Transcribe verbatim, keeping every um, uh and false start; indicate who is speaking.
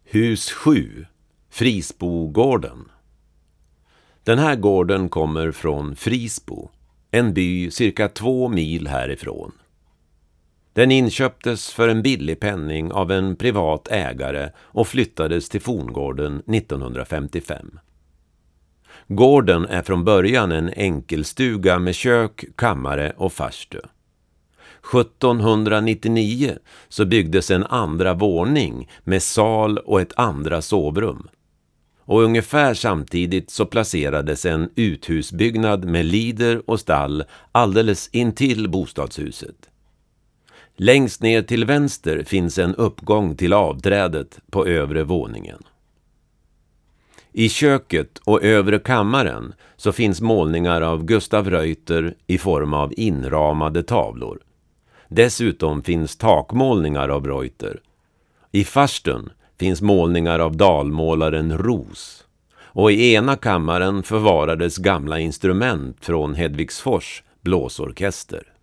Speaker 1: Hus sju, Frisbogården. Den här gården kommer från Frisbo, en by cirka två mil härifrån. Den inköptes för en billig penning av en privat ägare och flyttades till Forngården nittonhundrafemtiofem. Gården är från början en enkelstuga med kök, kammare och farstu. sjuttonhundranittionio så byggdes en andra våning med sal och ett andra sovrum. Och ungefär samtidigt så placerades en uthusbyggnad med lider och stall alldeles intill bostadshuset. Längst ner till vänster finns en uppgång till avträdet på övre våningen. I köket och övre kammaren så finns målningar av Gustav Reuter i form av inramade tavlor. Dessutom finns takmålningar av Reuter. I farstun finns målningar av dalmålaren Ros. Och i ena kammaren förvarades gamla instrument från Hedvigsfors blåsorkester.